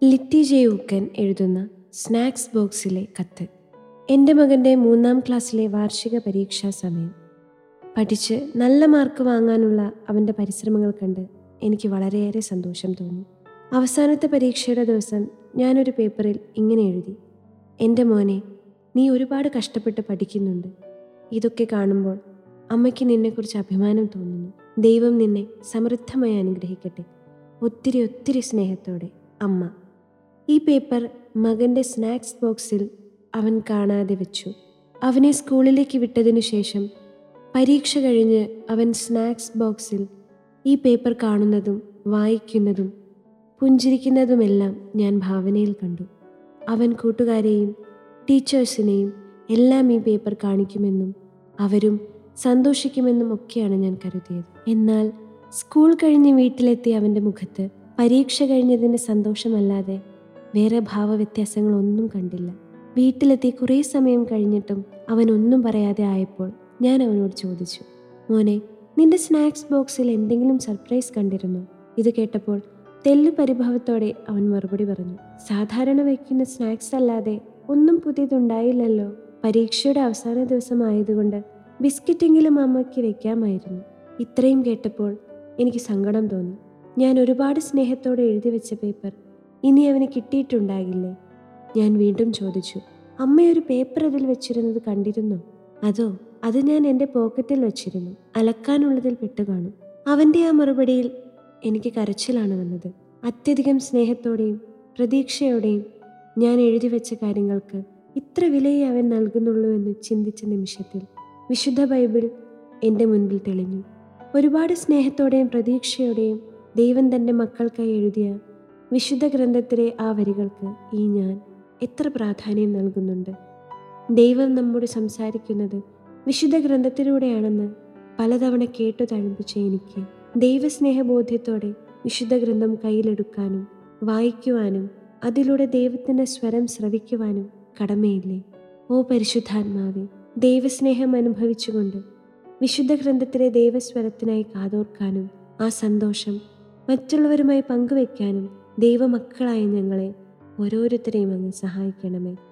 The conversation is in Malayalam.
ലിറ്റി ജെ ഊക്കൻ എഴുതുന്ന സ്നാക്സ് ബോക്സിലെ കത്ത്. എൻ്റെ മകൻ്റെ 3ാം ക്ലാസ്സിലെ വാർഷിക പരീക്ഷാ സമയം. പഠിച്ച് നല്ല മാർക്ക് വാങ്ങാനുള്ള അവൻ്റെ പരിശ്രമങ്ങൾ കണ്ട് എനിക്ക് വളരെയേറെ സന്തോഷം തോന്നി. അവസാനത്തെ പരീക്ഷയുടെ ദിവസം ഞാനൊരു പേപ്പറിൽ ഇങ്ങനെ എഴുതി: എൻ്റെ മോനെ, നീ ഒരുപാട് കഷ്ടപ്പെട്ട് പഠിക്കുന്നുണ്ട്. ഇതൊക്കെ കാണുമ്പോൾ അമ്മയ്ക്ക് നിന്നെക്കുറിച്ച് അഭിമാനം തോന്നുന്നു. ദൈവം നിന്നെ സമൃദ്ധമായി അനുഗ്രഹിക്കട്ടെ. ഒത്തിരി ഒത്തിരി സ്നേഹത്തോടെ, അമ്മ. ഈ പേപ്പർ മകൻ്റെ സ്നാക്സ് ബോക്സിൽ അവൻ കാണാതെ വെച്ചു. അവനെ സ്കൂളിലേക്ക് വിട്ടതിനു ശേഷം പരീക്ഷ കഴിഞ്ഞ് അവൻ സ്നാക്സ് ബോക്സിൽ ഈ പേപ്പർ കാണുന്നതും വായിക്കുന്നതും പുഞ്ചിരിക്കുന്നതുമെല്ലാം ഞാൻ ഭാവനയിൽ കണ്ടു. അവൻ കൂട്ടുകാരെയും ടീച്ചേഴ്സിനെയും എല്ലാം ഈ പേപ്പർ കാണിക്കുമെന്നും അവരും സന്തോഷിക്കുമെന്നും ഒക്കെയാണ് ഞാൻ കരുതിയത്. എന്നാൽ സ്കൂൾ കഴിഞ്ഞ് വീട്ടിലെത്തിയ അവൻ്റെ മുഖത്ത് പരീക്ഷ കഴിഞ്ഞതിൻ്റെ സന്തോഷമല്ലാതെ വേറെ ഭാവവ്യത്യാസങ്ങളൊന്നും കണ്ടില്ല. വീട്ടിലെത്തി കുറേ സമയം കഴിഞ്ഞിട്ടും അവൻ ഒന്നും പറയാതെ ആയപ്പോൾ ഞാൻ അവനോട് ചോദിച്ചു: മോനെ, നിന്റെ സ്നാക്സ് ബോക്സിൽ എന്തെങ്കിലും സർപ്രൈസ് കണ്ടിരുന്നോ? ഇത് കേട്ടപ്പോൾ തെല്ലു പരിഭവത്തോടെ അവൻ മറുപടി പറഞ്ഞു: സാധാരണ വയ്ക്കുന്ന സ്നാക്സ് അല്ലാതെ ഒന്നും പുതിയതുണ്ടായില്ലല്ലോ. പരീക്ഷയുടെ അവസാന ദിവസമായതുകൊണ്ട് ബിസ്ക്കറ്റെങ്കിലും അമ്മയ്ക്ക് വെക്കാമായിരുന്നു. ഇത്രയും കേട്ടപ്പോൾ എനിക്ക് സങ്കടം തോന്നി. ഞാൻ ഒരുപാട് സ്നേഹത്തോടെ എഴുതി വെച്ച പേപ്പർ ഇനി അവന് കിട്ടിയിട്ടുണ്ടാകില്ലേ? ഞാൻ വീണ്ടും ചോദിച്ചു: അമ്മയൊരു പേപ്പർ അതിൽ വെച്ചിരുന്നത് കണ്ടിരുന്നോ? അതോ അത് ഞാൻ എൻ്റെ പോക്കറ്റിൽ വെച്ചിരുന്നു, അലക്കാനുള്ളതിൽ പെട്ടുകാണും. അവൻ്റെ ആ മറുപടിയിൽ എനിക്ക് കരച്ചിലാണ് വന്നത്. അത്യധികം സ്നേഹത്തോടെയും പ്രതീക്ഷയോടെയും ഞാൻ എഴുതി വെച്ച കാര്യങ്ങൾക്ക് ഇത്ര വിലയെ അവൻ നൽകുന്നുള്ളൂ എന്ന് ചിന്തിച്ച നിമിഷത്തിൽ വിശുദ്ധ ബൈബിൾ എൻ്റെ മുൻപിൽ തെളിഞ്ഞു. ഒരുപാട് സ്നേഹത്തോടെയും പ്രതീക്ഷയോടെയും ദൈവം തൻ്റെ മക്കൾക്കായി എഴുതിയ വിശുദ്ധ ഗ്രന്ഥത്തിലെ ആ വരികൾക്ക് ഈ ഞാൻ എത്ര പ്രാധാന്യം നൽകുന്നുണ്ട്. ദൈവം നമ്മോട് സംസാരിക്കുന്നത് വിശുദ്ധ ഗ്രന്ഥത്തിലൂടെയാണെന്ന് പലതവണ കേട്ടു തഴമ്പിച്ച എനിക്ക് ദൈവസ്നേഹബോധ്യത്തോടെ വിശുദ്ധ ഗ്രന്ഥം കയ്യിലെടുക്കാനും വായിക്കുവാനും അതിലൂടെ ദൈവത്തിൻ്റെ സ്വരം ശ്രവിക്കുവാനും കടമയില്ലേ? ഓ പരിശുദ്ധാത്മാവേ, ദൈവസ്നേഹം അനുഭവിച്ചുകൊണ്ട് വിശുദ്ധ ഗ്രന്ഥത്തിലെ ദൈവസ്വരത്തിനായി കാതോർക്കാനും ആ സന്തോഷം മറ്റുള്ളവരുമായി പങ്കുവയ്ക്കാനും ദൈവമക്കളായ ഞങ്ങളെ ഓരോരുത്തരെയും അങ്ങ് സഹായിക്കണമേ.